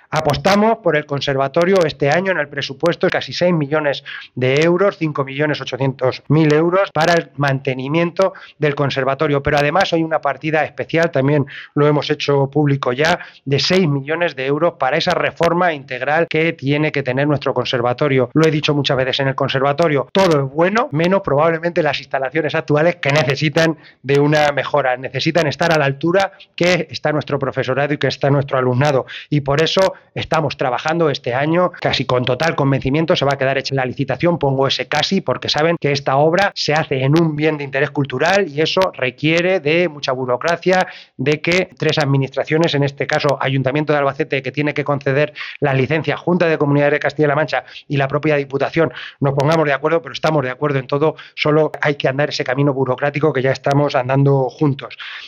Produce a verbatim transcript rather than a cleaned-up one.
Apostamos por el conservatorio este año en el presupuesto casi seis millones de euros, cinco millones ochocientos mil euros para el mantenimiento del conservatorio, pero además hay una partida especial, también lo hemos hecho público ya, de seis millones de euros para esa reforma integral que tiene que tener nuestro conservatorio. Lo he dicho muchas veces, en el conservatorio todo es bueno, menos probablemente las instalaciones actuales que necesitan de una mejora, necesitan estar a la altura que está nuestro profesorado y que está nuestro alumnado, y por eso estamos trabajando este año casi con total convencimiento. Se va a quedar hecha la licitación, pongo ese casi porque saben que esta obra se hace en un bien de interés cultural y eso requiere de mucha burocracia, de que tres administraciones, en este caso Ayuntamiento de Albacete, que tiene que conceder las licencias, Junta de Comunidades de Castilla-La Mancha y la propia Diputación, nos pongamos de acuerdo, pero estamos de acuerdo en todo, solo hay que andar ese camino burocrático que ya estamos andando juntos.